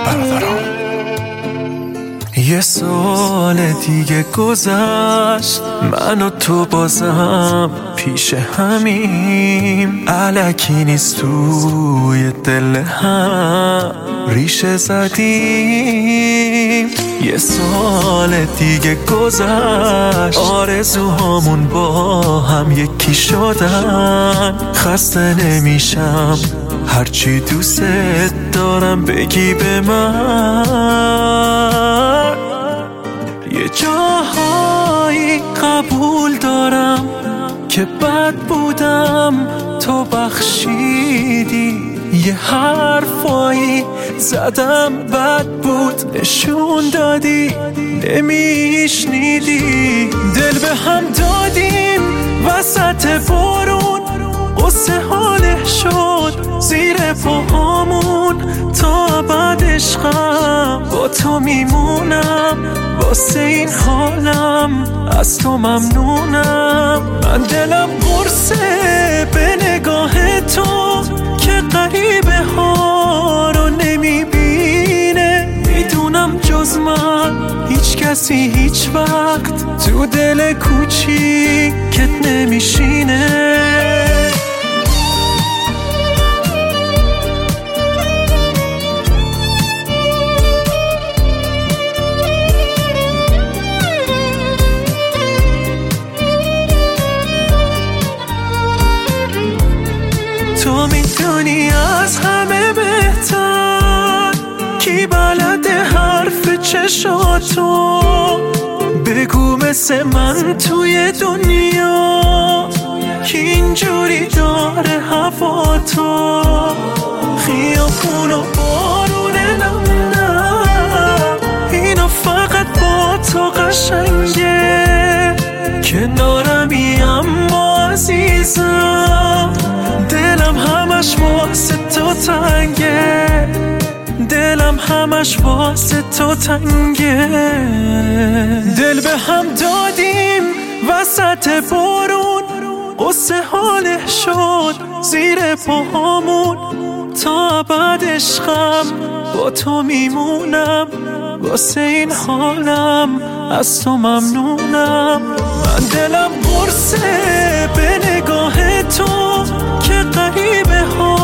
برادران. یه سال دیگه گذشت، من و تو بازم پیش همیم، الکی نیست توی دل هم ریشه زدیم. یه سال دیگه گذشت، آرزوهامون با هم یکی شدن. خسته نمیشم هرچی دوست دارم بگی به من. یه جاهایی قبول دارم که بد بودم، تو بخشیدی. یه حرفایی زدم بد بود، نشون دادی نمیشنیدی. دل به هم دادیم وسط بارون، قصه حاله شد زیر پاهامون. تا ابد عشقم با تو میمونم، واسه این حالم از تو ممنونم. من دلم قرصه به نگاه تو که غریبه ها رو نمیبینه. میدونم جز من هیچ کسی هیچ وقت تو دل کوچیکت نمیشینه. تو میدونی از همه بهتر کی بلده حرف چشاتو. بگو مثل من توی دنیا کی اینجوری داره هوا تو. خیابون و بارونه نم اینا فقط با تو قشنگه. کنارمی اما عزیزم، دلم همش واسه تو تنگه. دلم همش واسه تو تنگه. دل به هم دادیم وسط بارون، قصه حاله شد زیر پاهامون. تا ابد عشقم با تو میمونم، واسه این حالم از تو ممنونم. من دلم قرصه به نگاه تو که غریبه ها